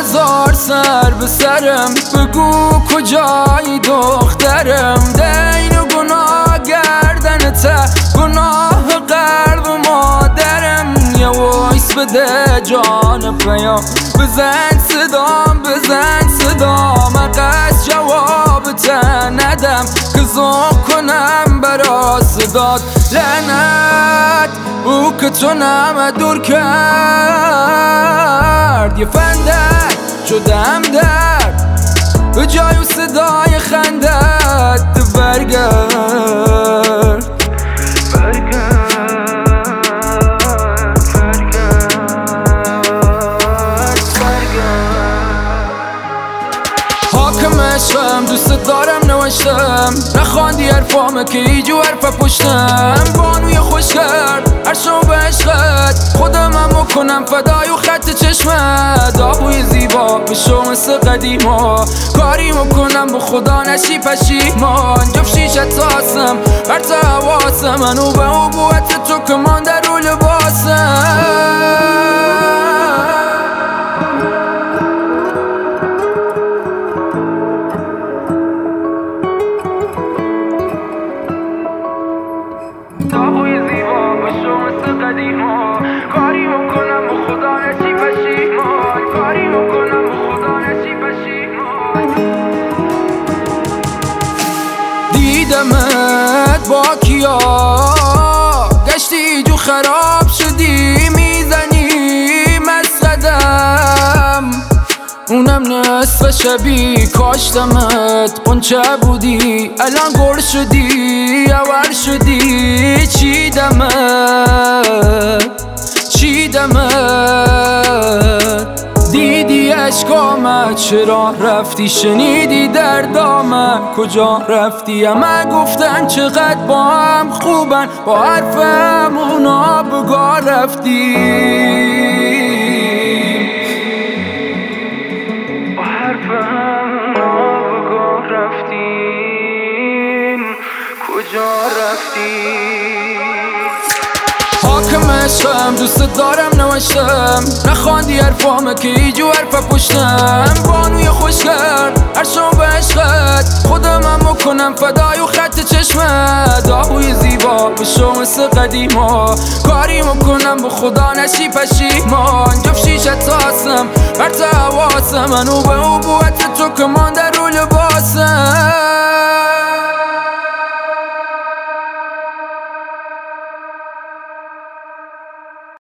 1000 سر به سرم، بگو کجایی دخترم. دین و گناه گردنته، گناه قلب مادرم. یه وایس بده جان پیام، بزن صدام بزن صدام. اقص جواب ندم که ذوق کنم برا صدات. لعنت او که تو نمه دور کرد، یه فندک شدم درد به جای و صدای خندت. برگرد حاکم عشقم، دوست دارم نوشتم. نخواندی حرفامه که ایجو حرف پشتم. بانوی خوش کرد عرشم به عشقت، خودمم بکنم فدای و خط چشمت. آبوی زیبا بشو مثل قدیما، کاری میکنم با خدا نشی پشیمان. جفت شیشت ساسم بر تا حواسم، منو به عبوت تو که من در رو لباسم. آبوی زیبا بشو مثل قدیما، کاری میکنم با خدا نشی پشیمان. کاری میکنم با خدا نشی پشیمان. دیدمت با کیا گشتی جو خراب شدی، میزنی مسقدم اونم نصف شبی. کاشتمت قنچه بودی الان گل شدی اول شدی. چیدمت دیدی اشکامت، چرا رفتی؟ شنیدی دردامت، کجا رفتی؟ همه گفتن چقدر با هم خوبن، با حرفم اونا بگاه رفتی. با حرفم اونا بگاه رفتیم، کجا رفتی؟ حاکم عشقم، دوست دارم نوشتم. نخواندی حرفامه که ایجو حرف پشتم. بانوی خوش کرد عرشم به عشقت، خودمم بکنم فدای و خط چشمت. آبوی زیبا بشو مثل قدیما، کاری میکنم با خدا نشی پشیمان. جفت شیشت ساسم بر تا حواسم، منو به عبوت تو که من در رو لباسم.